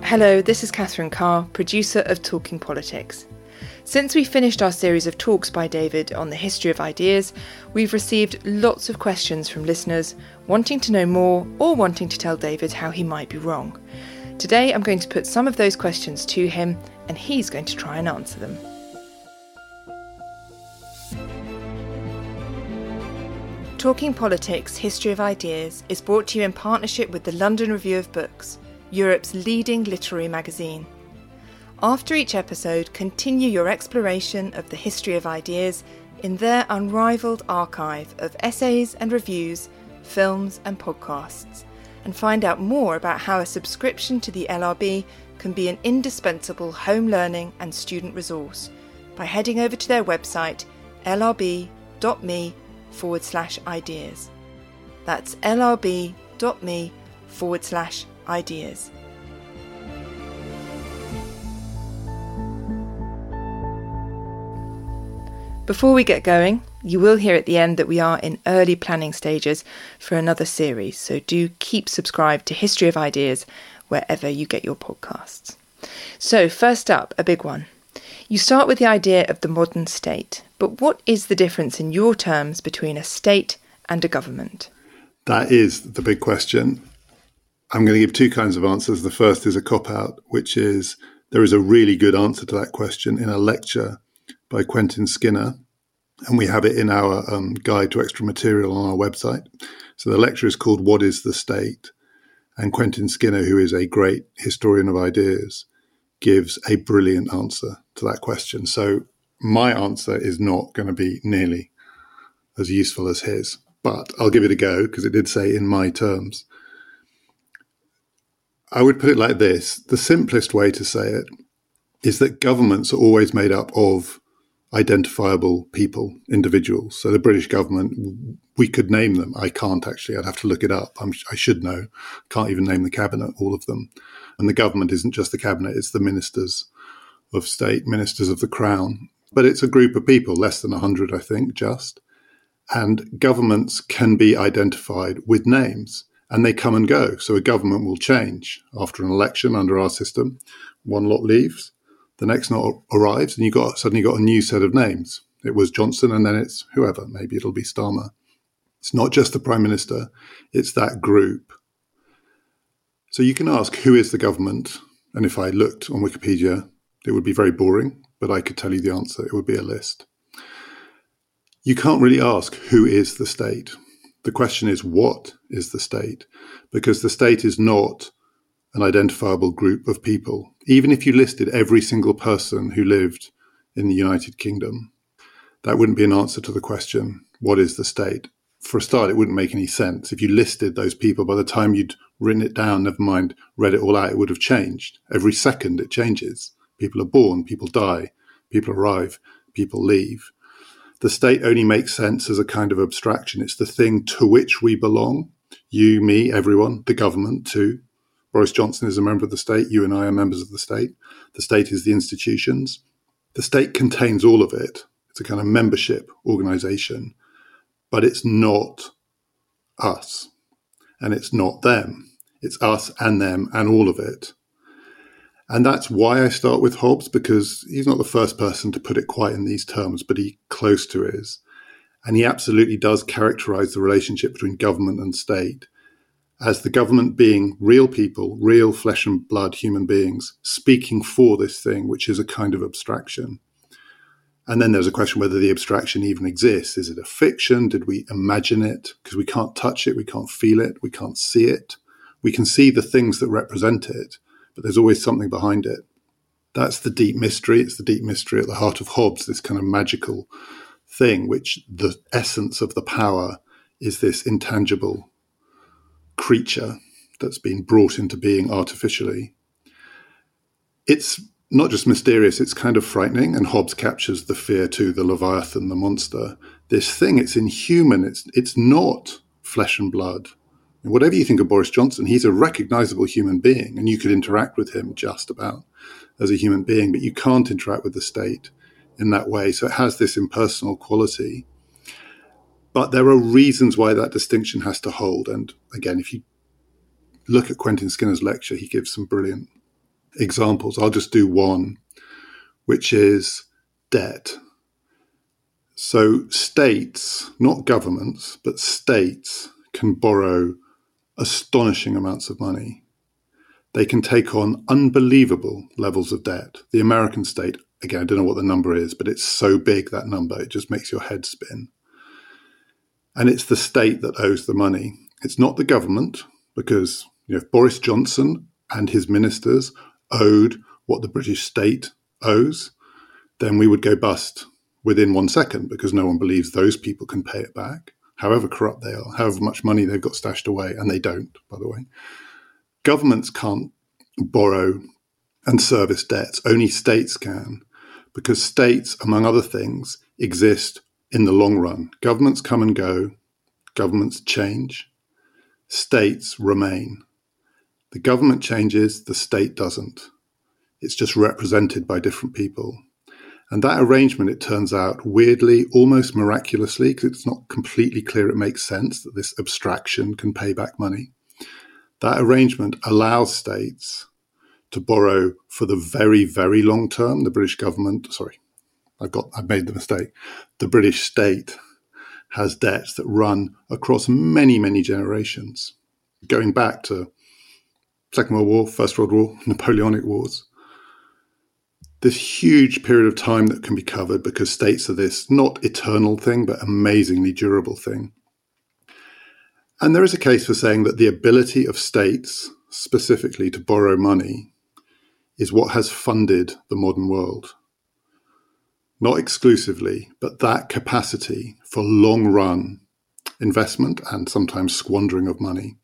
Hello, this is Catherine Carr, producer of Talking Politics. Since we finished our series of talks by David on the history of ideas, we've received lots of questions from listeners wanting to know more or wanting to tell David how he might be wrong. Today I'm going to put some of those questions to him and he's going to try and answer them. Talking Politics History of Ideas is brought to you in partnership with the London Review of Books, Europe's leading literary magazine. After each episode, continue your exploration of the history of ideas in their unrivalled archive of essays and reviews, films and podcasts, and find out more about how a subscription to the LRB can be an indispensable home learning and student resource by heading over to their website lrb.me/ideas. That's lrb.me/ideas. Before we get going, you will hear at the end that we are in early planning stages for another series, so do keep subscribed to History of Ideas wherever you get your podcasts. So first up, a big one. You start with the idea of the modern state, but what is the difference in your terms between a state and a government? That is the big question. I'm going to give two kinds of answers. The first is a cop-out, which is there is a really good answer to that question in a lecture by Quentin Skinner, and we have it in our guide to extra material on our website. So the lecture is called What is the State? And Quentin Skinner, who is a great historian of ideas, gives a brilliant answer to that question. So my answer is not going to be nearly as useful as his, but I'll give it a go because it did say in my terms. I would put it like this. The simplest way to say it is that governments are always made up of identifiable people, individuals. So the British government, we could name them. I can't actually. I'd have to look it up. I should know. Can't even name the cabinet, all of them. And the government isn't just the cabinet, it's the ministers of state, ministers of the crown. But it's a group of people, less than 100, I think, just. And governments can be identified with names and they come and go. So a government will change after an election under our system. One lot leaves. The next lot arrives and you suddenly got a new set of names. It was Johnson and then it's whoever. Maybe it'll be Starmer. It's not just the Prime Minister. It's that group. So you can ask, who is the government? And if I looked on Wikipedia, it would be very boring, but I could tell you the answer. It would be a list. You can't really ask, who is the state? The question is, what is the state? Because the state is not an identifiable group of people. Even if you listed every single person who lived in the United Kingdom, that wouldn't be an answer to the question, what is the state? For a start, it wouldn't make any sense. If you listed those people, by the time you'd written it down, never mind, read it all out, it would have changed. Every second it changes. People are born, people die, people arrive, people leave. The state only makes sense as a kind of abstraction. It's the thing to which we belong. You, me, everyone, the government too. Boris Johnson is a member of the state. You and I are members of the state. The state is the institutions. The state contains all of it. It's a kind of membership organization, but it's not us and it's not them. It's us and them and all of it. And that's why I start with Hobbes, because he's not the first person to put it quite in these terms, but he close to is. And he absolutely does characterize the relationship between government and state as the government being real people, real flesh and blood human beings, speaking for this thing, which is a kind of abstraction. And then there's a question whether the abstraction even exists. Is it a fiction? Did we imagine it? Because we can't touch it, we can't feel it, we can't see it. We can see the things that represent it, but there's always something behind it. That's the deep mystery. It's the deep mystery at the heart of Hobbes, this kind of magical thing, which the essence of the power is this intangible creature that's been brought into being artificially. It's not just mysterious, it's kind of frightening, and Hobbes captures the fear too, the Leviathan, the monster. This thing, it's inhuman, it's not flesh and blood. And whatever you think of Boris Johnson, he's a recognizable human being, and you could interact with him just about as a human being, but you can't interact with the state in that way. So it has this impersonal quality. But there are reasons why that distinction has to hold. And again, if you look at Quentin Skinner's lecture, he gives some brilliant examples. I'll just do one, which is debt. So states, not governments, but states can borrow astonishing amounts of money. They can take on unbelievable levels of debt. The American state, again, I don't know what the number is, but it's so big, that number, it just makes your head spin. And it's the state that owes the money. It's not the government, because if Boris Johnson and his ministers owed what the British state owes, then we would go bust within 1 second, because no one believes those people can pay it back, however corrupt they are, however much money they've got stashed away, and they don't, by the way. Governments can't borrow and service debts. Only states can, because states, among other things, exist in the long run. Governments come and go. Governments change. States remain. The government changes, the state doesn't. It's just represented by different people. And that arrangement, it turns out, weirdly, almost miraculously, because it's not completely clear it makes sense that this abstraction can pay back money. That arrangement allows states to borrow for the very, very long term. The British government, I've made the mistake. The British state has debts that run across many, many generations, going back to Second World War, First World War, Napoleonic Wars. This huge period of time that can be covered because states are this not eternal thing, but amazingly durable thing. And there is a case for saying that the ability of states specifically to borrow money is what has funded the modern world. Not exclusively, but that capacity for long-run investment and sometimes squandering of money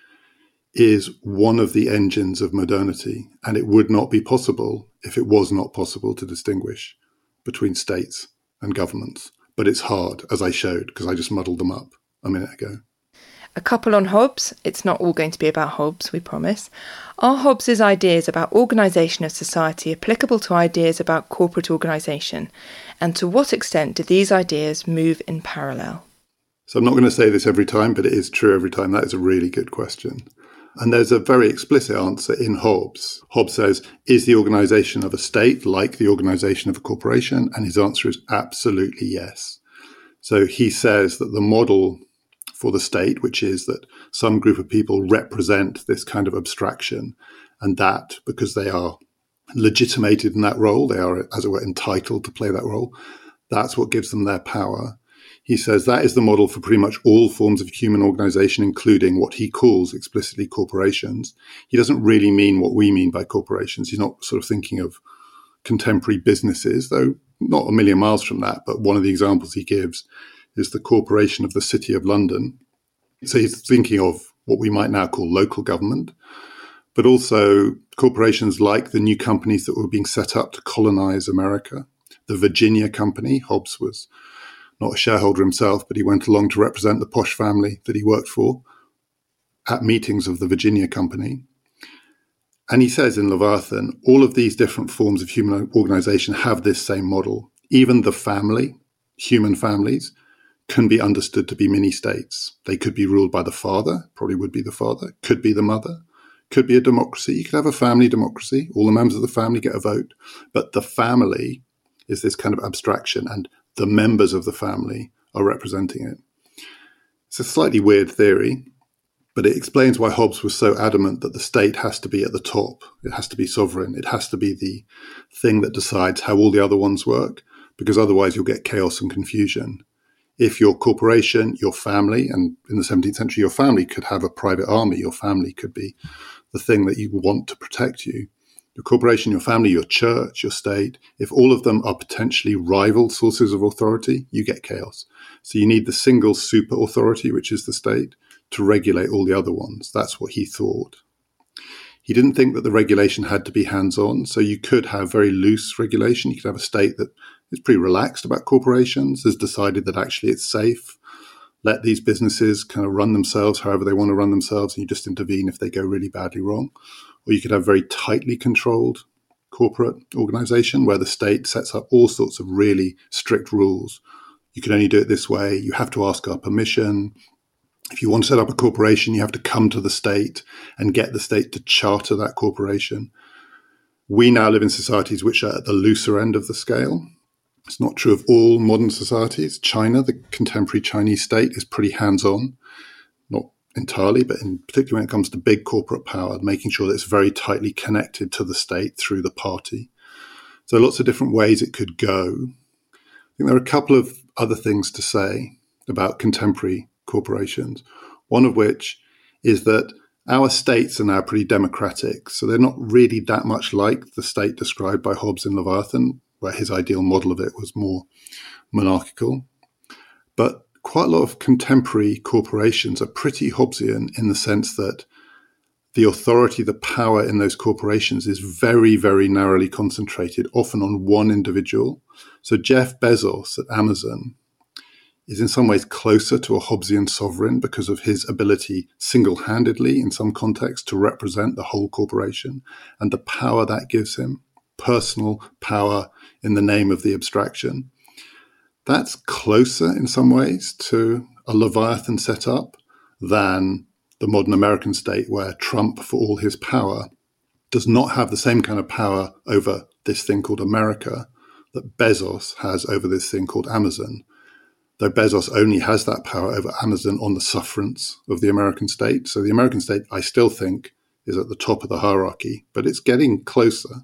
is one of the engines of modernity, and it would not be possible if it was not possible to distinguish between states and governments. But it's hard, as I showed, because I just muddled them up a minute ago. A couple on Hobbes. It's not all going to be about Hobbes, we promise. Are Hobbes's ideas about organisation of society applicable to ideas about corporate organisation? And to what extent do these ideas move in parallel? So I'm not going to say this every time, but it is true every time. That is a really good question. And there's a very explicit answer in Hobbes. Hobbes says, is the organisation of a state like the organisation of a corporation? And his answer is absolutely yes. So he says that the model for the state, which is that some group of people represent this kind of abstraction, and that because they are legitimated in that role, they are, as it were, entitled to play that role, that's what gives them their power. He says that is the model for pretty much all forms of human organization, including what he calls explicitly corporations. He doesn't really mean what we mean by corporations. He's not sort of thinking of contemporary businesses, though not a million miles from that. But one of the examples he gives is the Corporation of the City of London. So he's thinking of what we might now call local government, but also corporations like the new companies that were being set up to colonize America. The Virginia Company, Hobbes was not a shareholder himself, but he went along to represent the posh family that he worked for at meetings of the Virginia Company. And he says in Leviathan, all of these different forms of human organization have this same model. Even the family, human families, can be understood to be mini-states. They could be ruled by the father, probably would be the father, could be the mother, could be a democracy. You could have a family democracy. All the members of the family get a vote. But the family is this kind of abstraction, and the members of the family are representing it. It's a slightly weird theory, but it explains why Hobbes was so adamant that the state has to be at the top. It has to be sovereign. It has to be the thing that decides how all the other ones work, because otherwise you'll get chaos and confusion. If your corporation, your family, and in the 17th century, your family could have a private army, your family could be the thing that you want to protect you. Your corporation, your family, your church, your state, if all of them are potentially rival sources of authority, you get chaos. So you need the single super authority, which is the state, to regulate all the other ones. That's what he thought. He didn't think that the regulation had to be hands-on, so you could have very loose regulation. You could have a state that is pretty relaxed about corporations, has decided that actually it's safe, let these businesses kind of run themselves however they want to run themselves, and you just intervene if they go really badly wrong. Or you could have very tightly controlled corporate organization where the state sets up all sorts of really strict rules. You can only do it this way. You have to ask our permission. If you want to set up a corporation, you have to come to the state and get the state to charter that corporation. We now live in societies which are at the looser end of the scale. It's not true of all modern societies. China, the contemporary Chinese state, is pretty hands-on, not entirely, but particularly when it comes to big corporate power, making sure that it's very tightly connected to the state through the party. So lots of different ways it could go. I think there are a couple of other things to say about contemporary corporations, one of which is that our states are now pretty democratic, so they're not really that much like the state described by Hobbes in Leviathan, where his ideal model of it was more monarchical. But quite a lot of contemporary corporations are pretty Hobbesian in the sense that the authority, the power in those corporations is very, very narrowly concentrated, often on one individual. So Jeff Bezos at Amazon is in some ways closer to a Hobbesian sovereign because of his ability single-handedly, in some context, to represent the whole corporation and the power that gives him, personal power in the name of the abstraction. That's closer in some ways to a Leviathan setup than the modern American state, where Trump, for all his power, does not have the same kind of power over this thing called America that Bezos has over this thing called Amazon. Though Bezos only has that power over Amazon on the sufferance of the American state. So the American state, I still think, is at the top of the hierarchy, but it's getting closer.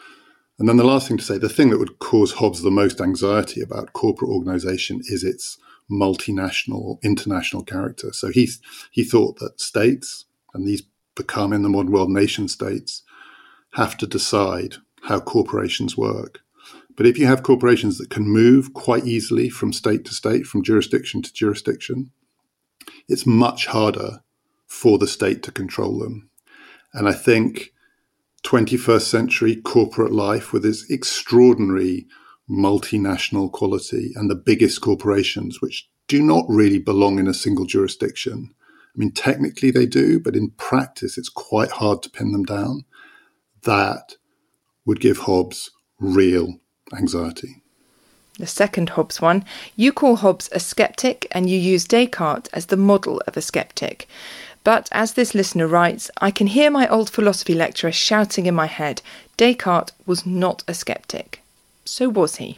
And then the last thing to say, the thing that would cause Hobbes the most anxiety about corporate organization is its multinational or international character. So he thought that states, and these become in the modern world nation states, have to decide how corporations work. But if you have corporations that can move quite easily from state to state, from jurisdiction to jurisdiction, it's much harder for the state to control them. And I think 21st century corporate life, with its extraordinary multinational quality and the biggest corporations, which do not really belong in a single jurisdiction. I mean, technically they do, but in practice, it's quite hard to pin them down. That would give Hobbes real anxiety. The second Hobbes one, you call Hobbes a skeptic and you use Descartes as the model of a skeptic. But as this listener writes, I can hear my old philosophy lecturer shouting in my head, Descartes was not a skeptic. So was he?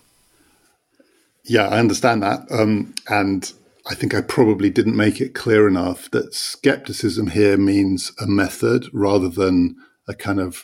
Yeah, I understand that. And I think I probably didn't make it clear enough that skepticism here means a method rather than a kind of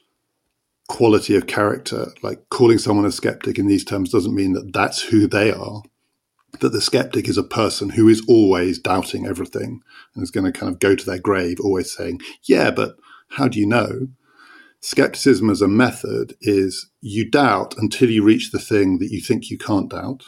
quality of character. Like calling someone a skeptic in these terms doesn't mean that that's who they are. That the skeptic is a person who is always doubting everything and is going to kind of go to their grave always saying, yeah, but how do you know? Skepticism as a method is you doubt until you reach the thing that you think you can't doubt.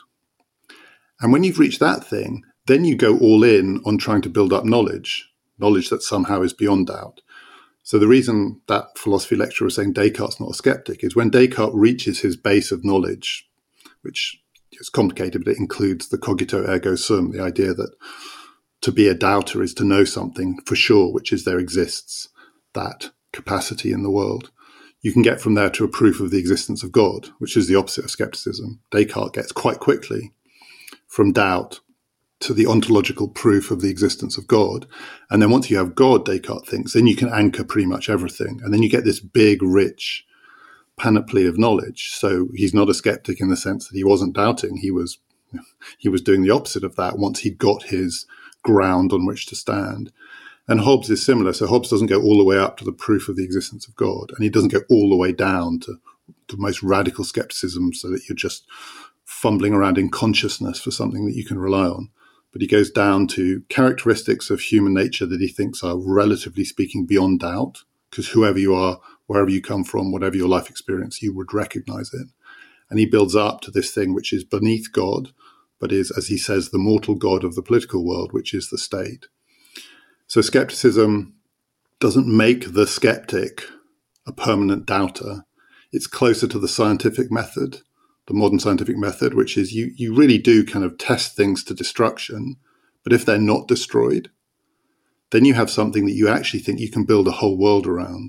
And when you've reached that thing, then you go all in on trying to build up knowledge that somehow is beyond doubt. So the reason that philosophy lecturer was saying Descartes' not a skeptic is when Descartes reaches his base of knowledge, which is complicated, but it includes the cogito ergo sum, the idea that to be a doubter is to know something for sure, which is there exists that capacity in the world. You can get from there to a proof of the existence of God, which is the opposite of skepticism. Descartes gets quite quickly from doubt to the ontological proof of the existence of God. And then once you have God, Descartes thinks, then you can anchor pretty much everything. And then you get this big, rich panoply of knowledge. So he's not a skeptic in the sense that he wasn't doubting. He was doing the opposite of that once he'd got his ground on which to stand. And Hobbes is similar. So Hobbes doesn't go all the way up to the proof of the existence of God. And he doesn't go all the way down to the most radical skepticism so that you're just fumbling around in consciousness for something that you can rely on. But he goes down to characteristics of human nature that he thinks are, relatively speaking, beyond doubt, because whoever you are, wherever you come from, whatever your life experience, you would recognize it. And he builds up to this thing which is beneath God, but is, as he says, the mortal God of the political world, which is the state. So skepticism doesn't make the skeptic a permanent doubter. It's closer to the scientific method, the modern scientific method, which is you really do kind of test things to destruction, but if they're not destroyed, then you have something that you actually think you can build a whole world around.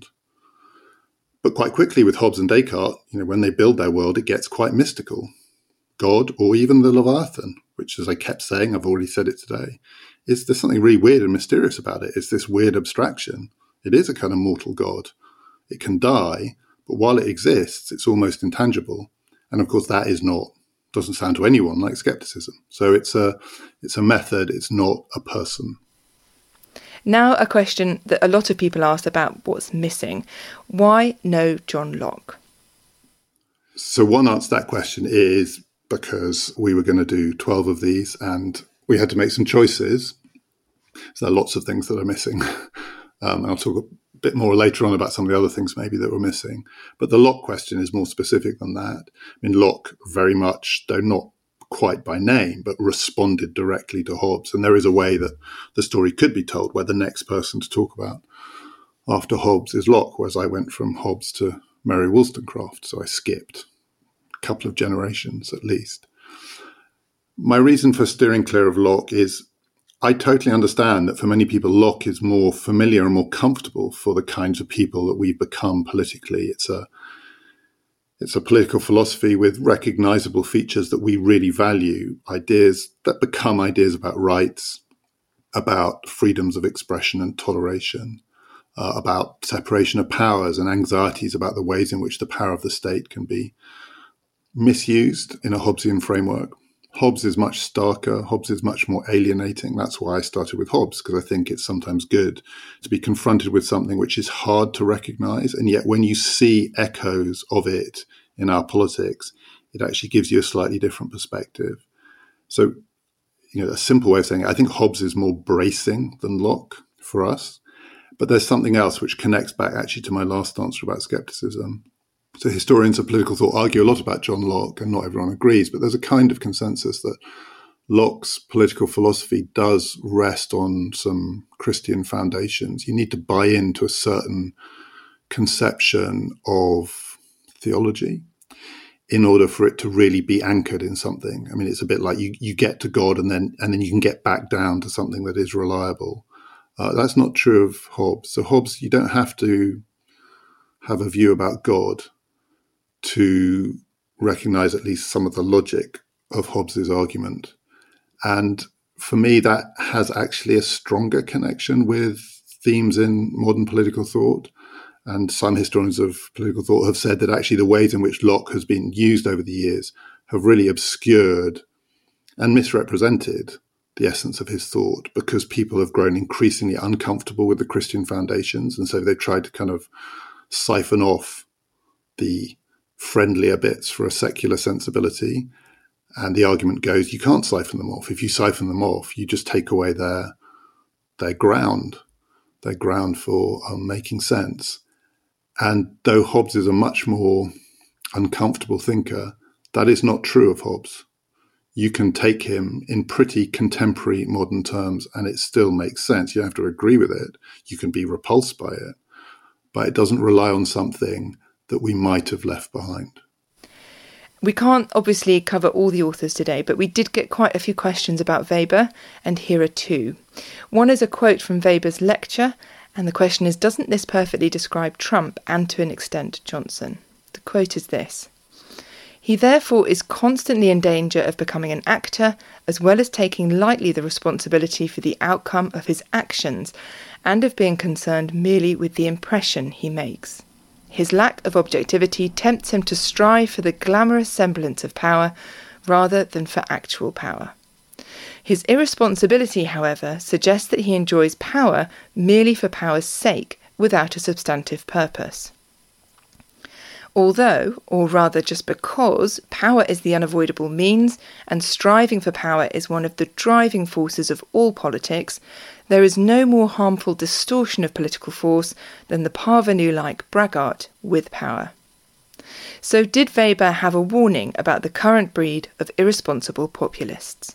But quite quickly with Hobbes and Descartes, when they build their world, it gets quite mystical. God, or even the Leviathan, which, as I kept saying, I've already said it today, there's something really weird and mysterious about it. It's this weird abstraction. It is a kind of mortal God. It can die, But while it exists, it's almost intangible. And of course, that doesn't sound to anyone like skepticism. So it's a method, it's not a person. Now a question that a lot of people ask about what's missing. Why no John Locke? So one answer to that question is because we were going to do 12 of these and we had to make some choices. So there are lots of things that are missing. And I'll talk a bit more later on about some of the other things maybe that were missing. But the Locke question is more specific than that. I mean, Locke very much, though not quite by name, but responded directly to Hobbes. And there is a way that the story could be told where the next person to talk about after Hobbes is Locke, whereas I went from Hobbes to Mary Wollstonecraft. So I skipped a couple of generations at least. My reason for steering clear of Locke is I totally understand that for many people, Locke is more familiar and more comfortable for the kinds of people that we've become politically. It's a political philosophy with recognizable features that we really value, ideas that become ideas about rights, about freedoms of expression and toleration, about separation of powers and anxieties about the ways in which the power of the state can be misused in a Hobbesian framework. Hobbes is much starker. Hobbes is much more alienating. That's why I started with Hobbes, because I think it's sometimes good to be confronted with something which is hard to recognize. And yet when you see echoes of it in our politics, it actually gives you a slightly different perspective. So, a simple way of saying it, I think Hobbes is more bracing than Locke for us. But there's something else which connects back actually to my last answer about skepticism. So historians of political thought argue a lot about John Locke, and not everyone agrees, but there's a kind of consensus that Locke's political philosophy does rest on some Christian foundations. You need to buy into a certain conception of theology in order for it to really be anchored in something. I mean, it's a bit like you get to God and then you can get back down to something that is reliable. That's not true of Hobbes. So Hobbes, you don't have to have a view about God to recognize at least some of the logic of Hobbes's argument. And for me, that has actually a stronger connection with themes in modern political thought. And some historians of political thought have said that actually the ways in which Locke has been used over the years have really obscured and misrepresented the essence of his thought, because people have grown increasingly uncomfortable with the Christian foundations. And so they've tried to kind of siphon off the friendlier bits for a secular sensibility. And the argument goes, you can't siphon them off. If you siphon them off, you just take away their ground for making sense. And though Hobbes is a much more uncomfortable thinker, that is not true of Hobbes. You can take him in pretty contemporary modern terms and it still makes sense. You don't have to agree with it. You can be repulsed by it, but it doesn't rely on something that we might have left behind. We can't obviously cover all the authors today, but we did get quite a few questions about Weber, and here are two. One is a quote from Weber's lecture, and the question is, doesn't this perfectly describe Trump and to an extent Johnson? The quote is this: "He therefore is constantly in danger of becoming an actor, as well as taking lightly the responsibility for the outcome of his actions, and of being concerned merely with the impression he makes. His lack of objectivity tempts him to strive for the glamorous semblance of power rather than for actual power. His irresponsibility, however, suggests that he enjoys power merely for power's sake, without a substantive purpose. Although, or rather just because, power is the unavoidable means, and striving for power is one of the driving forces of all politics, there is no more harmful distortion of political force than the parvenu-like braggart with power." So did Weber have a warning about the current breed of irresponsible populists?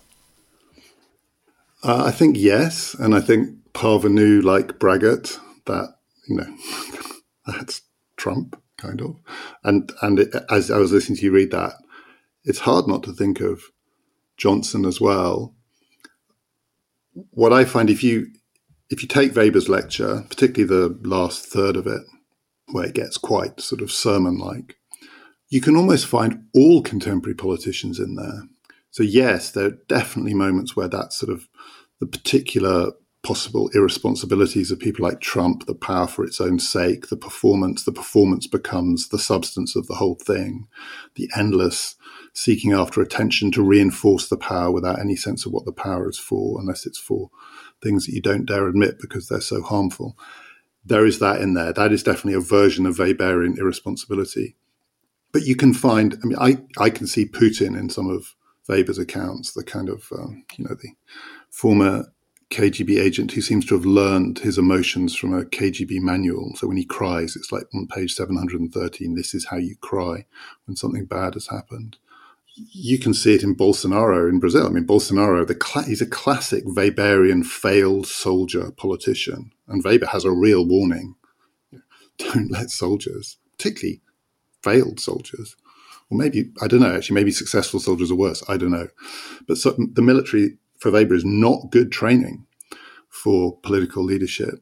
I think yes, and I think parvenu-like braggart, that, that's Trump, kind of. And as I was listening to you read that, it's hard not to think of Johnson as well. What I find, if you take Weber's lecture, particularly the last third of it, where it gets quite sort of sermon-like, you can almost find all contemporary politicians in there. So yes, there are definitely moments where that's sort of the particular possible irresponsibilities of people like Trump, the power for its own sake, the performance becomes the substance of the whole thing, the endless seeking after attention to reinforce the power without any sense of what the power is for, unless it's for things that you don't dare admit because they're so harmful. There is that in there. That is definitely a version of Weberian irresponsibility. But you can find, I can see Putin in some of Weber's accounts, the kind of, the former KGB agent who seems to have learned his emotions from a KGB manual. So when he cries, it's like on page 713, this is how you cry when something bad has happened. You can see it in Bolsonaro in Brazil. Bolsonaro, he's a classic Weberian failed soldier politician. And Weber has a real warning. Don't let soldiers, particularly failed soldiers, or maybe, I don't know, actually maybe successful soldiers are worse, I don't know. But so the military for Weber is not good training for political leadership.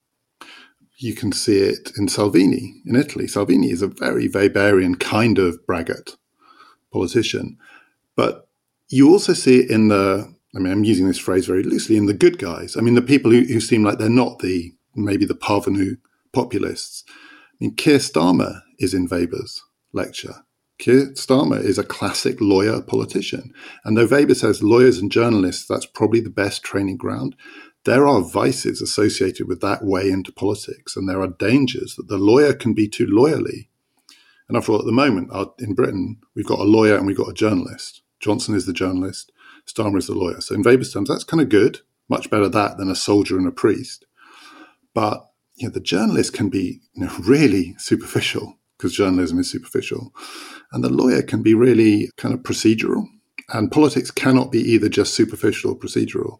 You can see it in Salvini in Italy. Salvini is a very Weberian kind of braggart politician. But you also see it in I'm using this phrase very loosely, in the good guys. The people who seem like they're not maybe the parvenu populists. Keir Starmer is in Weber's lecture. Keir Starmer is a classic lawyer politician. And though Weber says lawyers and journalists, that's probably the best training ground, there are vices associated with that way into politics. And there are dangers that the lawyer can be too lawyerly. And after all, at the moment, in Britain, we've got a lawyer and we've got a journalist. Johnson is the journalist, Starmer is the lawyer. So in Weber's terms, that's kind of good. Much better that than a soldier and a priest. But the journalist can be really superficial, because journalism is superficial. And the lawyer can be really kind of procedural. And politics cannot be either just superficial or procedural.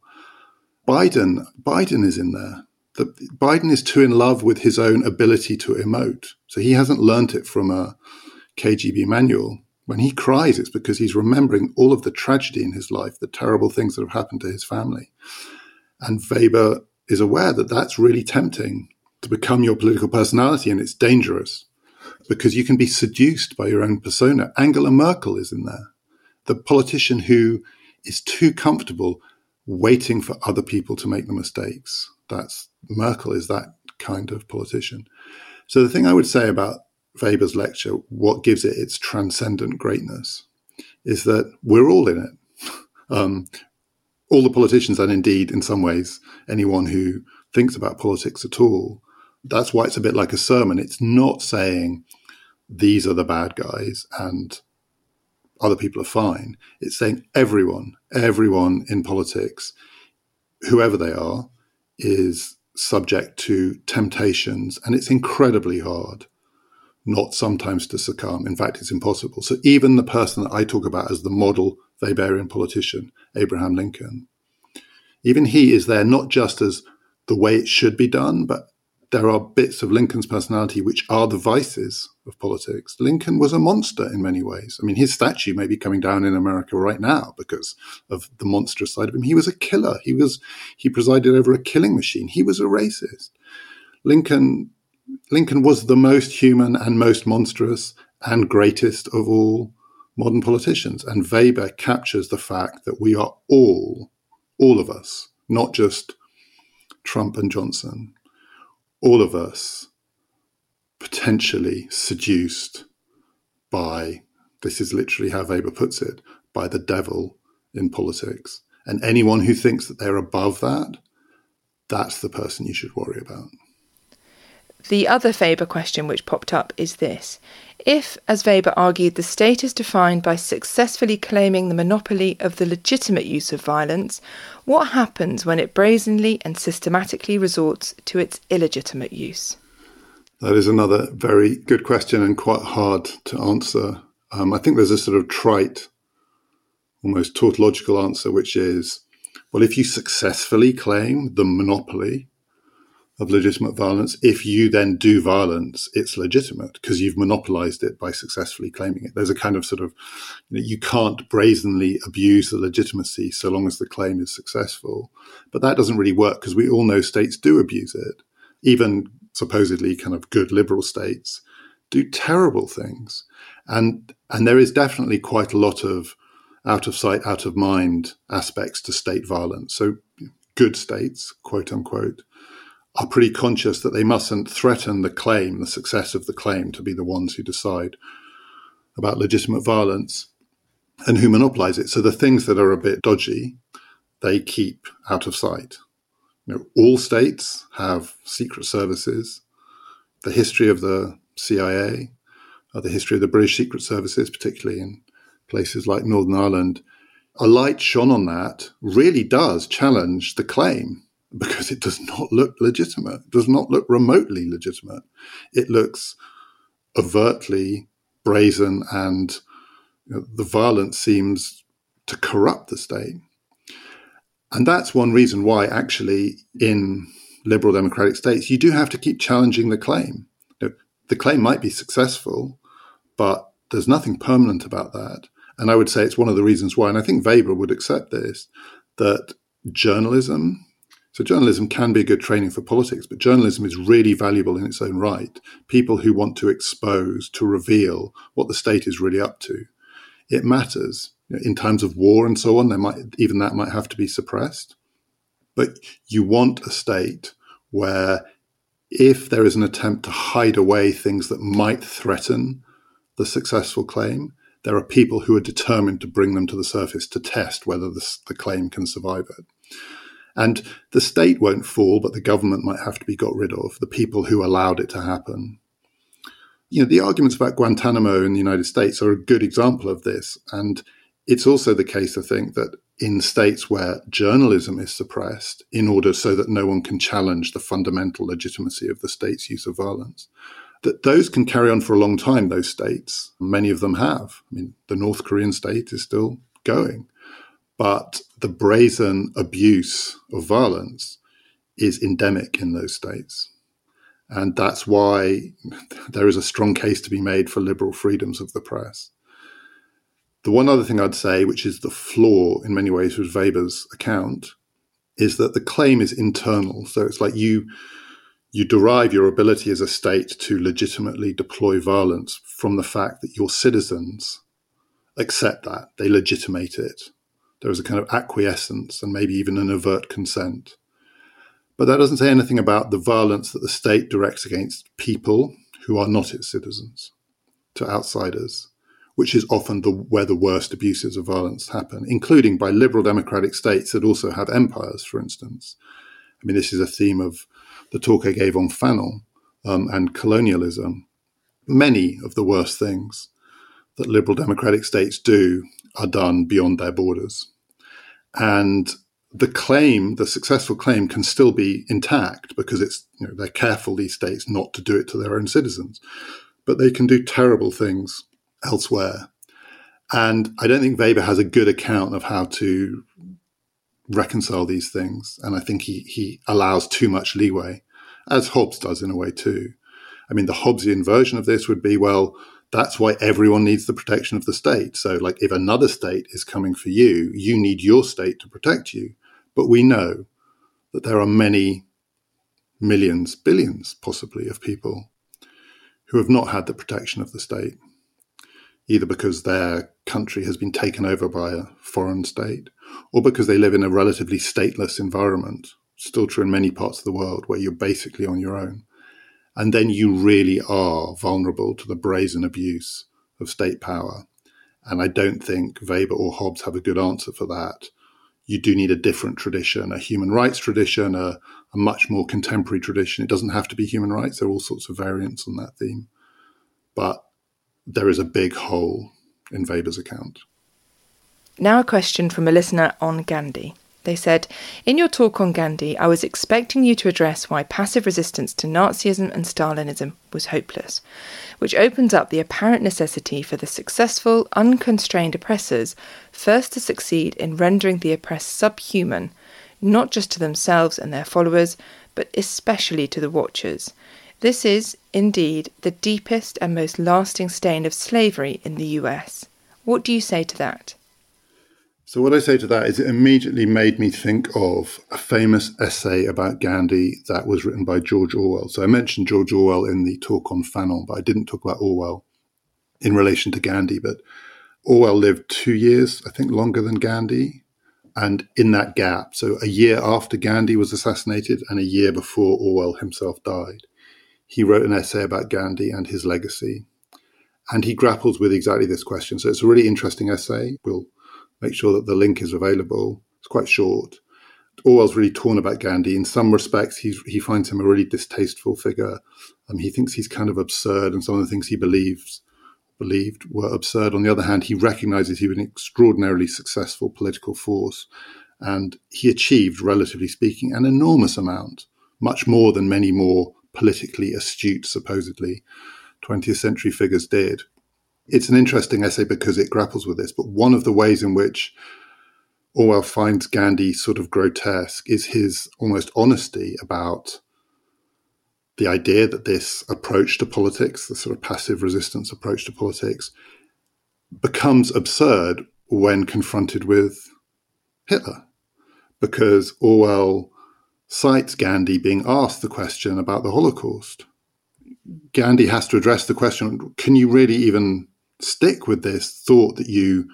Biden is in there. Biden is too in love with his own ability to emote. So he hasn't learnt it from a KGB manual. When he cries, it's because he's remembering all of the tragedy in his life, the terrible things that have happened to his family. And Weber is aware that that's really tempting to become your political personality, and it's dangerous because you can be seduced by your own persona. Angela Merkel is in there, the politician who is too comfortable waiting for other people to make the mistakes. Merkel is that kind of politician. So the thing I would say about Weber's lecture, what gives it its transcendent greatness, is that we're all in it. All the politicians, and indeed, in some ways, anyone who thinks about politics at all. That's why it's a bit like a sermon. It's not saying these are the bad guys and other people are fine. It's saying everyone in politics, whoever they are, is subject to temptations, and it's incredibly hard not sometimes to succumb. In fact, it's impossible. So even the person that I talk about as the model Weberian politician, Abraham Lincoln, even he is there not just as the way it should be done, but there are bits of Lincoln's personality which are the vices of politics. Lincoln was a monster in many ways. His statue may be coming down in America right now because of the monstrous side of him. He was a killer. He presided over a killing machine. He was a racist. Lincoln was the most human and most monstrous and greatest of all modern politicians. And Weber captures the fact that we are all of us, not just Trump and Johnson, all of us potentially seduced by, this is literally how Weber puts it, by the devil in politics. And anyone who thinks that they're above that, that's the person you should worry about. The other Weber question which popped up is this. If, as Weber argued, the state is defined by successfully claiming the monopoly of the legitimate use of violence, what happens when it brazenly and systematically resorts to its illegitimate use? That is another very good question and quite hard to answer. I think there's a sort of trite, almost tautological answer, which is, well, if you successfully claim the monopoly of legitimate violence, if you then do violence, it's legitimate because you've monopolized it by successfully claiming it. There's a kind of sort of, you can't brazenly abuse the legitimacy so long as the claim is successful. But that doesn't really work because we all know states do abuse it. Even supposedly kind of good liberal states do terrible things. And there is definitely quite a lot of out of sight, out of mind aspects to state violence. So good states, quote unquote, are pretty conscious that they mustn't threaten the claim, the success of the claim, to be the ones who decide about legitimate violence and who monopolize it. So the things that are a bit dodgy, they keep out of sight. All states have secret services. The history of the CIA, the history of the British secret services, particularly in places like Northern Ireland, a light shone on that really does challenge the claim, because it does not look legitimate. It does not look remotely legitimate. It looks overtly brazen, and the violence seems to corrupt the state. And that's one reason why, actually, in liberal democratic states, you do have to keep challenging the claim. The claim might be successful, but there's nothing permanent about that. And I would say it's one of the reasons why, and I think Weber would accept this, that journalism can be a good training for politics, but journalism is really valuable in its own right. People who want to expose, to reveal what the state is really up to. It matters. In times of war and so on, that might have to be suppressed. But you want a state where, if there is an attempt to hide away things that might threaten the successful claim, there are people who are determined to bring them to the surface to test whether the claim can survive it. And the state won't fall, but the government might have to be got rid of, the people who allowed it to happen. The arguments about Guantanamo in the United States are a good example of this. And it's also the case, I think, that in states where journalism is suppressed in order so that no one can challenge the fundamental legitimacy of the state's use of violence, that those can carry on for a long time, those states. Many of them have. The North Korean state is still going. But the brazen abuse of violence is endemic in those states. And that's why there is a strong case to be made for liberal freedoms of the press. The one other thing I'd say, which is the flaw in many ways with Weber's account, is that the claim is internal. So it's like you derive your ability as a state to legitimately deploy violence from the fact that your citizens accept that, they legitimate it. There is a kind of acquiescence and maybe even an overt consent. But that doesn't say anything about the violence that the state directs against people who are not its citizens, to outsiders, which is often where the worst abuses of violence happen, including by liberal democratic states that also have empires, for instance. This is a theme of the talk I gave on Fanon and colonialism. Many of the worst things that liberal democratic states do are done beyond their borders. And the successful claim can still be intact because they're careful, these states, not to do it to their own citizens. But they can do terrible things elsewhere. And I don't think Weber has a good account of how to reconcile these things. And I think he allows too much leeway, as Hobbes does in a way too. The Hobbesian version of this would be, well, that's why everyone needs the protection of the state. So, if another state is coming for you, you need your state to protect you. But we know that there are many millions, billions possibly, of people who have not had the protection of the state, either because their country has been taken over by a foreign state or because they live in a relatively stateless environment, still true in many parts of the world, where you're basically on your own. And then you really are vulnerable to the brazen abuse of state power. And I don't think Weber or Hobbes have a good answer for that. You do need a different tradition, a human rights tradition, a much more contemporary tradition. It doesn't have to be human rights. There are all sorts of variants on that theme. But there is a big hole in Weber's account. Now a question from a listener on Gandhi. They said, in your talk on Gandhi, I was expecting you to address why passive resistance to Nazism and Stalinism was hopeless, which opens up the apparent necessity for the successful, unconstrained oppressors first to succeed in rendering the oppressed subhuman, not just to themselves and their followers, but especially to the watchers. This is, indeed, the deepest and most lasting stain of slavery in the US. What do you say to that? So what I say to that is it immediately made me think of a famous essay about Gandhi that was written by George Orwell. So I mentioned George Orwell in the talk on Fanon, but I didn't talk about Orwell in relation to Gandhi. But Orwell lived 2 years, I think, longer than Gandhi. And in that gap, so a year after Gandhi was assassinated and a year before Orwell himself died, he wrote an essay about Gandhi and his legacy. And he grapples with exactly this question. So it's a really interesting essay. We'll make sure that the link is available. It's quite short. Orwell's really torn about Gandhi. In some respects, he finds him a really distasteful figure. He thinks he's kind of absurd, and some of the things he believed were absurd. On the other hand, he recognizes he was an extraordinarily successful political force, and he achieved, relatively speaking, an enormous amount, much more than many more politically astute, supposedly, 20th century figures did. It's an interesting essay because it grapples with this, but one of the ways in which Orwell finds Gandhi sort of grotesque is his almost honesty about the idea that this approach to politics, the sort of passive resistance approach to politics, becomes absurd when confronted with Hitler. Because Orwell cites Gandhi being asked the question about the Holocaust. Gandhi has to address the question, can you really even stick with this thought that you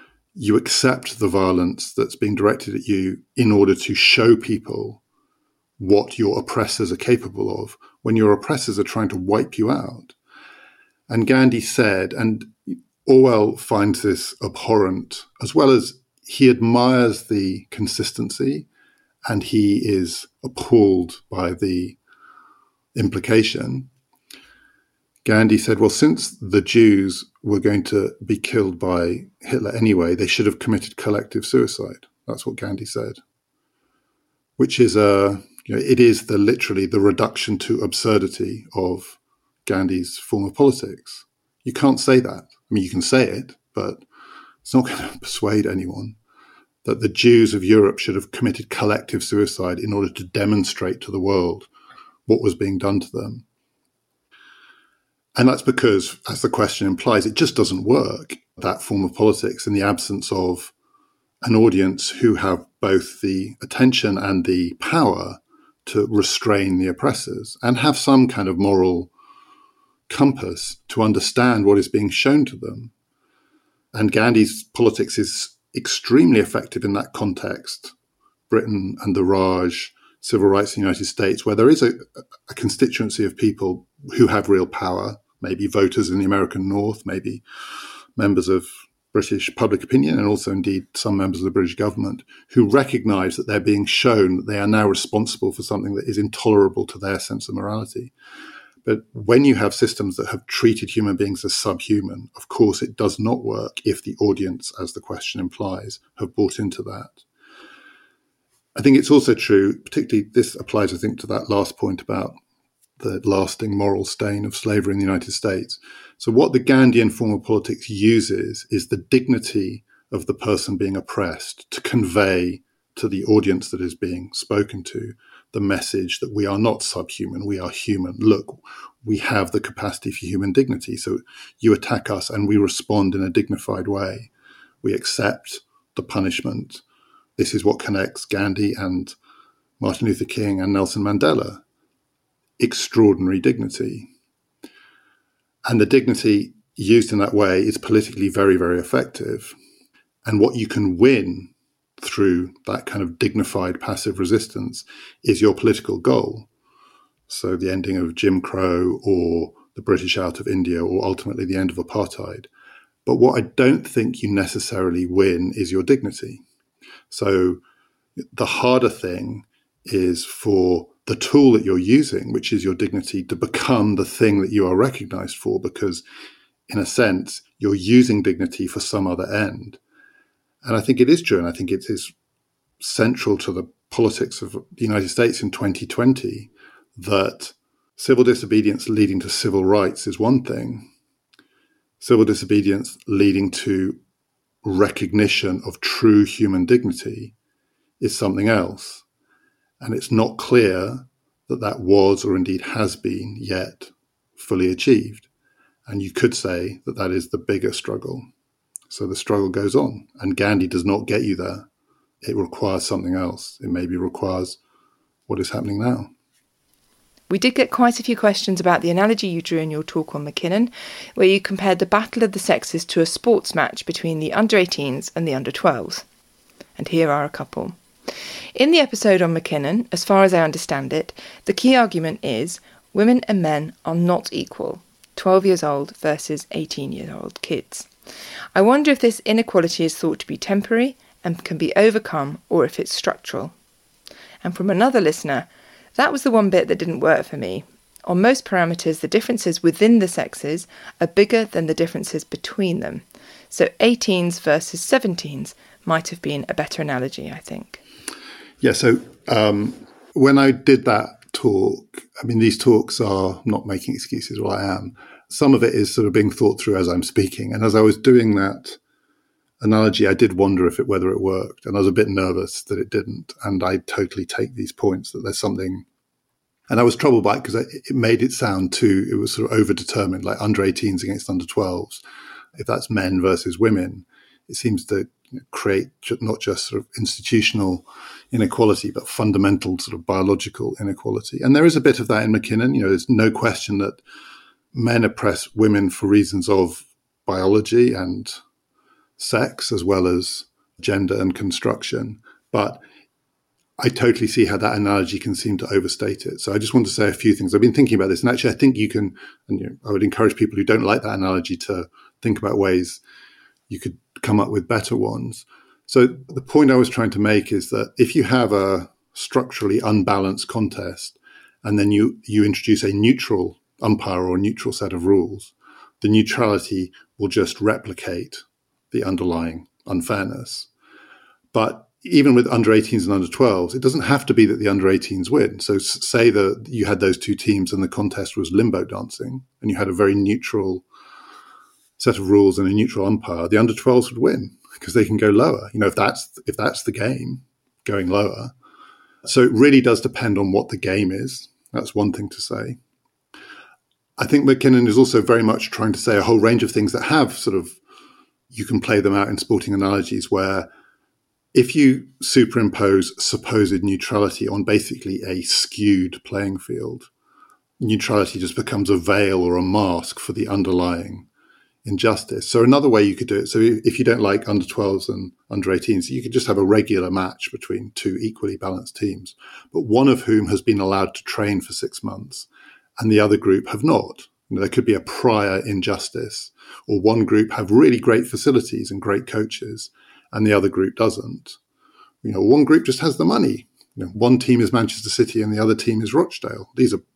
accept the violence that's being directed at you in order to show people what your oppressors are capable of when your oppressors are trying to wipe you out? And Gandhi said, and Orwell finds this abhorrent, as well as he admires the consistency and he is appalled by the implication. Gandhi said, well, since the Jews were going to be killed by Hitler anyway, they should have committed collective suicide. That's what Gandhi said, which is it is literally the reduction to absurdity of Gandhi's form of politics. You can't say that. I mean, you can say it, but it's not going to persuade anyone that the Jews of Europe should have committed collective suicide in order to demonstrate to the world what was being done to them. And that's because, as the question implies, it just doesn't work, that form of politics, in the absence of an audience who have both the attention and the power to restrain the oppressors and have some kind of moral compass to understand what is being shown to them. And Gandhi's politics is extremely effective in that context. Britain and the Raj, civil rights in the United States, where there is a constituency of people who have real power, maybe voters in the American North, maybe members of British public opinion, and also indeed some members of the British government, who recognise that they're being shown that they are now responsible for something that is intolerable to their sense of morality. But when you have systems that have treated human beings as subhuman, of course it does not work if the audience, as the question implies, have bought into that. I think it's also true, particularly this applies, I think, to that last point about the lasting moral stain of slavery in the United States. So what the Gandhian form of politics uses is the dignity of the person being oppressed to convey to the audience that is being spoken to the message that we are not subhuman, we are human. Look, we have the capacity for human dignity. So you attack us and we respond in a dignified way. We accept the punishment. This is what connects Gandhi and Martin Luther King and Nelson Mandela. Extraordinary dignity. And the dignity used in that way is politically very, very effective. And what you can win through that kind of dignified passive resistance is your political goal. So the ending of Jim Crow or the British out of India or ultimately the end of apartheid. But what I don't think you necessarily win is your dignity. So the harder thing is for the tool that you're using, which is your dignity, to become the thing that you are recognized for, because in a sense, you're using dignity for some other end. And I think it is true, and I think it is central to the politics of the United States in 2020 that civil disobedience leading to civil rights is one thing. Civil disobedience leading to recognition of true human dignity is something else. And it's not clear that that was or indeed has been yet fully achieved. And you could say that that is the bigger struggle. So the struggle goes on, and Gandhi does not get you there. It requires something else. It maybe requires what is happening now. We did get quite a few questions about the analogy you drew in your talk on Mackinnon, where you compared the battle of the sexes to a sports match between the under-18s and the under-12s. and here are a couple. In the episode on Mackinnon, as far as I understand it, the key argument is women and men are not equal, 12 years old versus 18-year-old kids. I wonder if this inequality is thought to be temporary and can be overcome, or if it's structural. And from another listener, that was the one bit that didn't work for me. On most parameters, the differences within the sexes are bigger than the differences between them. So 18s versus 17s might have been a better analogy, I think. Yeah, so when I did that talk, I mean, these talks are not making excuses, well, I am. Some of it is sort of being thought through as I'm speaking. And as I was doing that analogy, I did wonder whether it worked. And I was a bit nervous that it didn't. And I totally take these points that there's something. And I was troubled by it because it made it sound it was sort of overdetermined, like under 18s against under 12s. If that's men versus women, it seems to create not just sort of institutional inequality, but fundamental sort of biological inequality. And there is a bit of that in Mackinnon. There's no question that men oppress women for reasons of biology and sex, as well as gender and construction. But I totally see how that analogy can seem to overstate it. So I just want to say a few things. I've been thinking about this, and actually I think you can, and I would encourage people who don't like that analogy to think about ways you could come up with better ones. So the point I was trying to make is that if you have a structurally unbalanced contest and then you introduce a neutral umpire or a neutral set of rules, the neutrality will just replicate the underlying unfairness. But even with under 18s and under 12s, it doesn't have to be that the under 18s win. So say that you had those two teams and the contest was limbo dancing and you had a very neutral set of rules and a neutral umpire, the under 12s would win because they can go lower. If that's the game, going lower. So it really does depend on what the game is. That's one thing to say. I think Mackinnon is also very much trying to say a whole range of things that have sort of, you can play them out in sporting analogies where if you superimpose supposed neutrality on basically a skewed playing field, neutrality just becomes a veil or a mask for the underlying injustice. So another way you could do it, so if you don't like under 12s and under 18s, you could just have a regular match between two equally balanced teams, but one of whom has been allowed to train for 6 months and the other group have not. There could be a prior injustice, or one group have really great facilities and great coaches and the other group doesn't. One group just has the money. One team is Manchester City and the other team is Rochdale. These are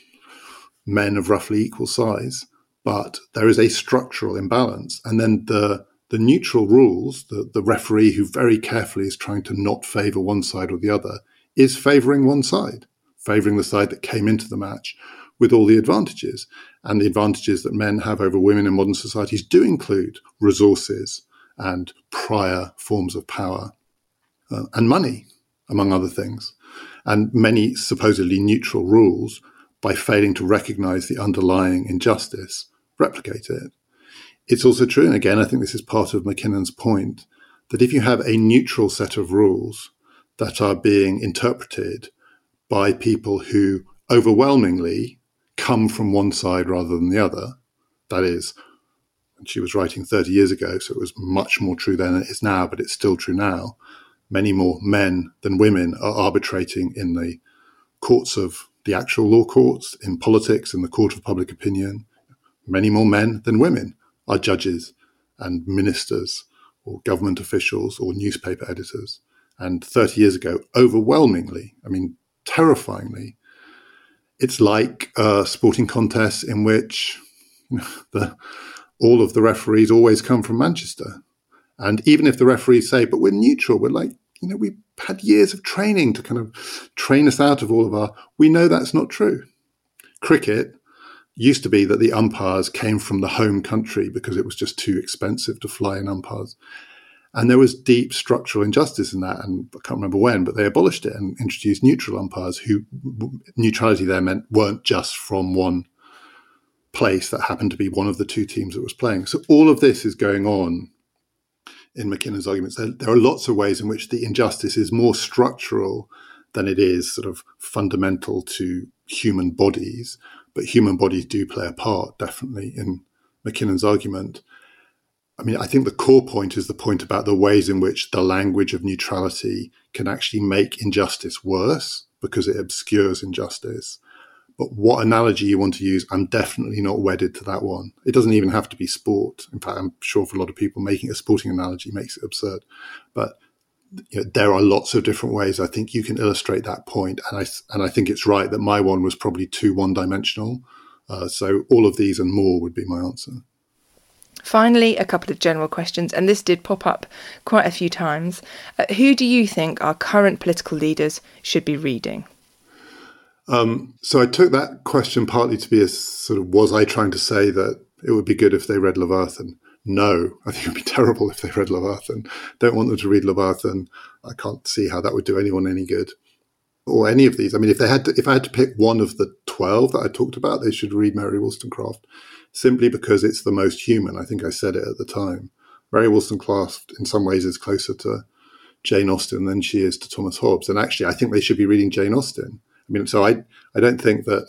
men of roughly equal size, but there is a structural imbalance. And then the neutral rules, the referee who very carefully is trying to not favour one side or the other, is favouring one side, favouring the side that came into the match with all the advantages. And the advantages that men have over women in modern societies do include resources and prior forms of power and money, among other things. And many supposedly neutral rules, by failing to recognise the underlying injustice, replicate it. It's also true, and again, I think this is part of Mackinnon's point, that if you have a neutral set of rules that are being interpreted by people who overwhelmingly come from one side rather than the other, that is, she was writing 30 years ago, so it was much more true then than it is now, but it's still true now. Many more men than women are arbitrating in the courts of the actual law courts, in politics, in the court of public opinion. Many more men than women are judges and ministers or government officials or newspaper editors. And 30 years ago, overwhelmingly, terrifyingly, it's like sporting contests in which all of the referees always come from Manchester. And even if the referees say, but we're neutral, we're like, we had years of training to kind of train us out of all of our, we know that's not true. Cricket used to be that the umpires came from the home country because it was just too expensive to fly in umpires. And there was deep structural injustice in that. And I can't remember when, but they abolished it and introduced neutral umpires who neutrality there meant weren't just from one place that happened to be one of the two teams that was playing. So all of this is going on in Mackinnon's arguments. There are lots of ways in which the injustice is more structural than it is sort of fundamental to human bodies. But human bodies do play a part, definitely, in Mackinnon's argument. I mean, I think the core point is the point about the ways in which the language of neutrality can actually make injustice worse because it obscures injustice. But what analogy you want to use, I'm definitely not wedded to that one. It doesn't even have to be sport. In fact, I'm sure for a lot of people, making a sporting analogy makes it absurd. But there are lots of different ways I think you can illustrate that point. And I think it's right that my one was probably too one-dimensional. So all of these and more would be my answer. Finally, a couple of general questions, and this did pop up quite a few times. Who do you think our current political leaders should be reading? So I took that question partly to be a sort of, was I trying to say that it would be good if they read Leviathan? No, I think it would be terrible if they read Leviathan. Don't want them to read Leviathan. I can't see how that would do anyone any good. Or any of these. I mean, if I had to pick one of the 12 that I talked about, they should read Mary Wollstonecraft, simply because it's the most human. I think I said it at the time. Mary Wollstonecraft, in some ways, is closer to Jane Austen than she is to Thomas Hobbes. And actually, I think they should be reading Jane Austen. I mean, so I don't think that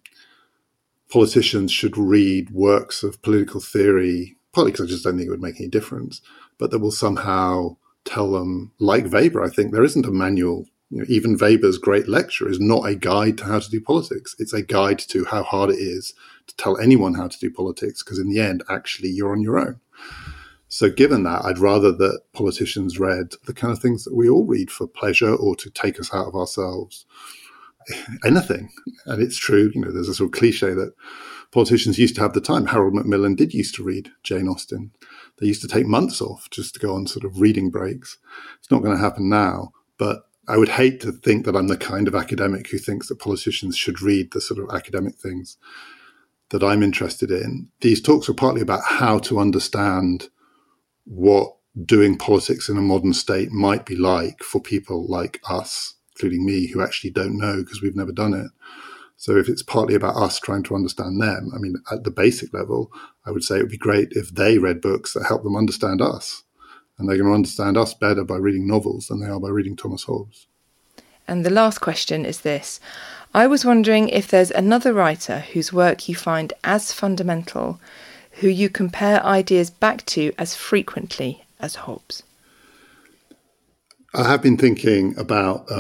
politicians should read works of political theory, partly because I just don't think it would make any difference, but that will somehow tell them, like Weber, I think there isn't a manual. Even Weber's great lecture is not a guide to how to do politics. It's a guide to how hard it is to tell anyone how to do politics, because in the end, actually, you're on your own. So given that, I'd rather that politicians read the kind of things that we all read for pleasure or to take us out of ourselves. Anything. And it's true, there's a sort of cliche that politicians used to have the time. Harold Macmillan did used to read Jane Austen. They used to take months off just to go on sort of reading breaks. It's not going to happen now, but I would hate to think that I'm the kind of academic who thinks that politicians should read the sort of academic things that I'm interested in. These talks are partly about how to understand what doing politics in a modern state might be like for people like us, including me, who actually don't know because we've never done it. So if it's partly about us trying to understand them, I mean, at the basic level, I would say it would be great if they read books that help them understand us. And they're going to understand us better by reading novels than they are by reading Thomas Hobbes. And the last question is this. I was wondering if there's another writer whose work you find as fundamental, who you compare ideas back to as frequently as Hobbes. I have been thinking about,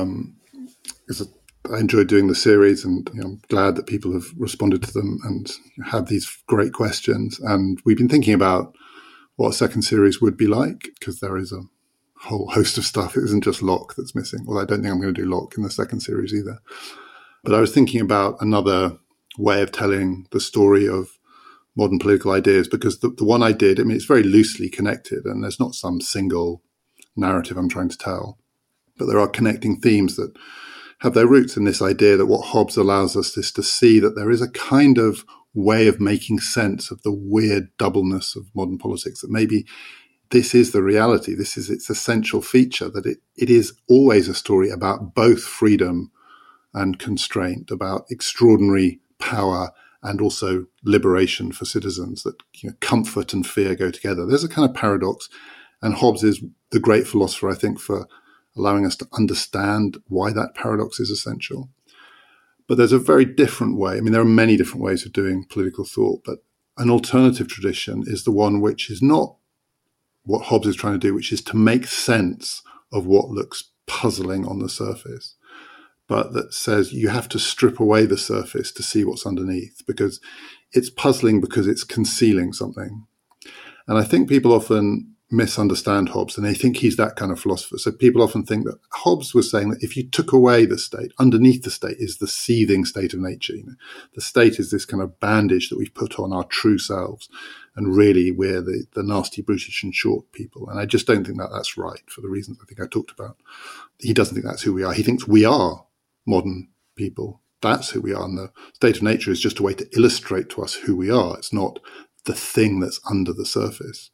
I enjoyed doing the series, and I'm glad that people have responded to them and have these great questions. And we've been thinking about what a second series would be like, because there is a whole host of stuff. It isn't just Locke that's missing. Well, I don't think I'm going to do Locke in the second series either. But I was thinking about another way of telling the story of modern political ideas, because the one I did, I mean, it's very loosely connected, and there's not some single narrative I'm trying to tell, but there are connecting themes that have their roots in this idea that what Hobbes allows us is to see that there is a kind of way of making sense of the weird doubleness of modern politics, that maybe this is the reality, this is its essential feature, that it is always a story about both freedom and constraint, about extraordinary power and also liberation for citizens, that comfort and fear go together. There's a kind of paradox, and Hobbes is the great philosopher, I think, for allowing us to understand why that paradox is essential. But there's a very different way. I mean, there are many different ways of doing political thought, but an alternative tradition is the one which is not what Hobbes is trying to do, which is to make sense of what looks puzzling on the surface, but that says you have to strip away the surface to see what's underneath, because it's puzzling because it's concealing something. And I think people often misunderstand Hobbes, and they think he's that kind of philosopher. So people often think that Hobbes was saying that if you took away the state, underneath the state is the seething state of nature. The state is this kind of bandage that we've put on our true selves, and really we're the nasty, brutish and short people. And I just don't think that that's right, for the reasons I think I talked about. He doesn't think that's who we are. He thinks we are modern people. That's who we are. And the state of nature is just a way to illustrate to us who we are. It's not the thing that's under the surface.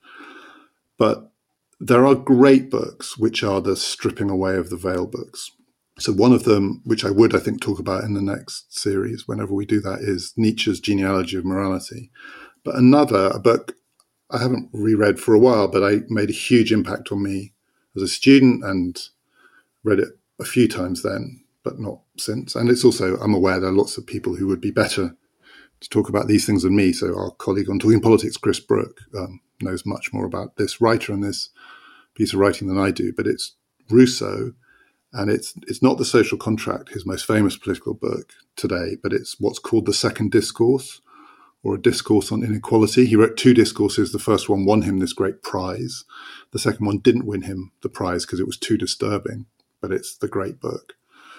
But there are great books which are the stripping away of the veil books. So one of them, which I think, talk about in the next series, whenever we do that, is Nietzsche's Genealogy of Morality. But another, a book I haven't reread for a while, but I made a huge impact on me as a student and read it a few times then, but not since. And it's also, I'm aware there are lots of people who would be better to talk about these things than me. So our colleague on Talking Politics, Chris Brooke, knows much more about this writer and this piece of writing than I do, but it's Rousseau, and it's not The Social Contract, his most famous political book today, but it's what's called the Second Discourse, or a discourse on inequality. He wrote 2 discourses. The first one won him this great prize. The second one didn't win him the prize because it was too disturbing, but it's the great book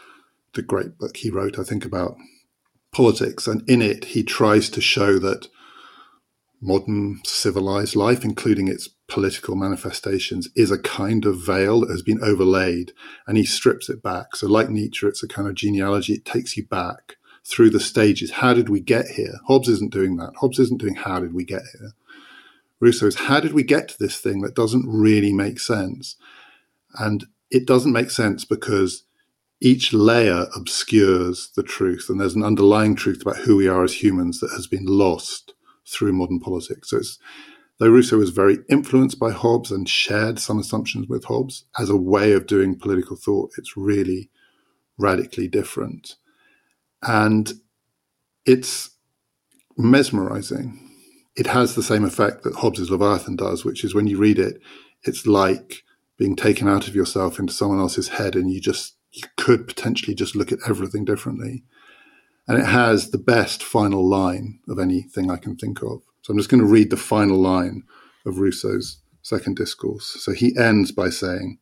he wrote, I think, about politics. And in it, he tries to show that modern civilized life, including its political manifestations, is a kind of veil that has been overlaid, and he strips it back. So like Nietzsche, it's a kind of genealogy. It takes you back through the stages. How did we get here? Hobbes isn't doing that. Hobbes isn't doing how did we get here. Rousseau is how did we get to this thing that doesn't really make sense? And it doesn't make sense because each layer obscures the truth, and there's an underlying truth about who we are as humans that has been lost through modern politics. So though Rousseau was very influenced by Hobbes and shared some assumptions with Hobbes, as a way of doing political thought, it's really radically different. And it's mesmerizing. It has the same effect that Hobbes' Leviathan does, which is when you read it, it's like being taken out of yourself into someone else's head, and you could potentially just look at everything differently. And it has the best final line of anything I can think of. So I'm just going to read the final line of Rousseau's Second Discourse. So he ends by saying,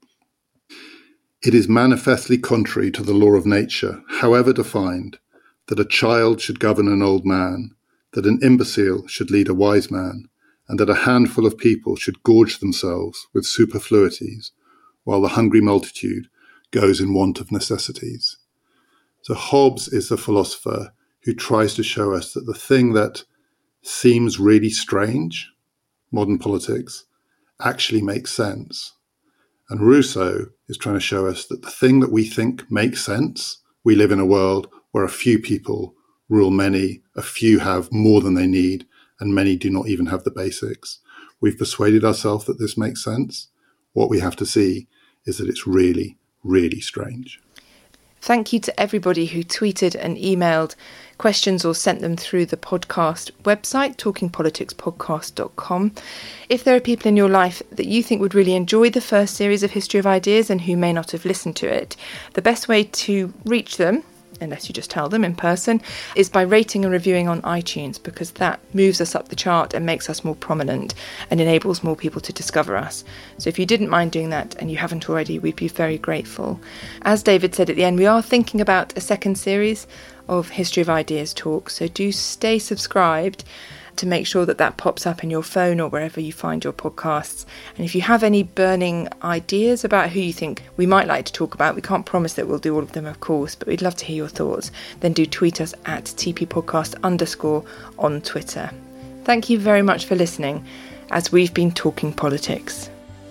"It is manifestly contrary to the law of nature, however defined, that a child should govern an old man, that an imbecile should lead a wise man, and that a handful of people should gorge themselves with superfluities, while the hungry multitude goes in want of necessities." So Hobbes is the philosopher who tries to show us that the thing that seems really strange, modern politics, actually makes sense. And Rousseau is trying to show us that the thing that we think makes sense, we live in a world where a few people rule many, a few have more than they need, and many do not even have the basics. We've persuaded ourselves that this makes sense. What we have to see is that it's really, really strange. Thank you to everybody who tweeted and emailed questions or sent them through the podcast website, talkingpoliticspodcast.com. If there are people in your life that you think would really enjoy the first series of History of Ideas and who may not have listened to it, the best way to reach them, unless you just tell them in person, is by rating and reviewing on iTunes, because that moves us up the chart and makes us more prominent and enables more people to discover us. So if you didn't mind doing that and you haven't already, we'd be very grateful. As David said at the end, we are thinking about a second series of History of Ideas talks, so do stay subscribed to make sure that that pops up in your phone or wherever you find your podcasts. And if you have any burning ideas about who you think we might like to talk about, we can't promise that we'll do all of them, of course, but we'd love to hear your thoughts, then do tweet us at tppodcast_ on Twitter. Thank you very much for listening, as we've been talking politics.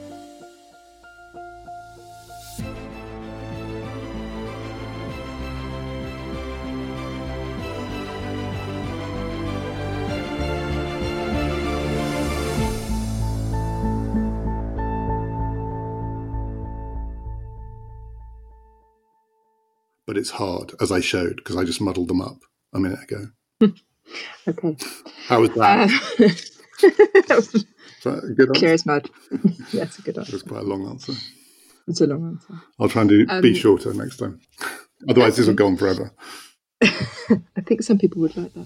But it's hard, as I showed, because I just muddled them up a minute ago. Okay. How was that? That was a good answer? clear as mud. Yeah, it's a good answer. It was quite a long answer. It's a long answer. I'll try and be shorter next time. Otherwise, this will go on forever. I think some people would like that.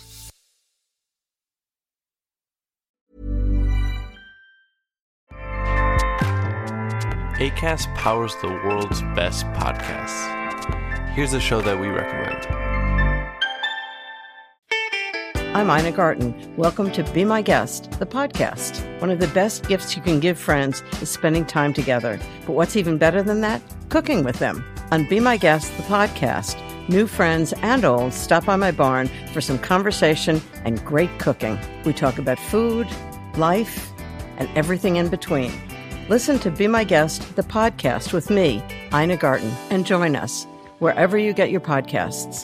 Acast powers the world's best podcasts. Here's a show that we recommend. I'm Ina Garten. Welcome to Be My Guest, the podcast. One of the best gifts you can give friends is spending time together. But what's even better than that? Cooking with them. On Be My Guest, the podcast, new friends and old stop by my barn for some conversation and great cooking. We talk about food, life, and everything in between. Listen to Be My Guest, the podcast with me, Ina Garten, and join us wherever you get your podcasts.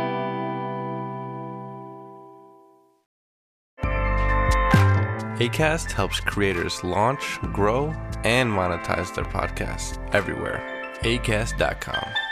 Acast helps creators launch, grow, and monetize their podcasts everywhere. Acast.com.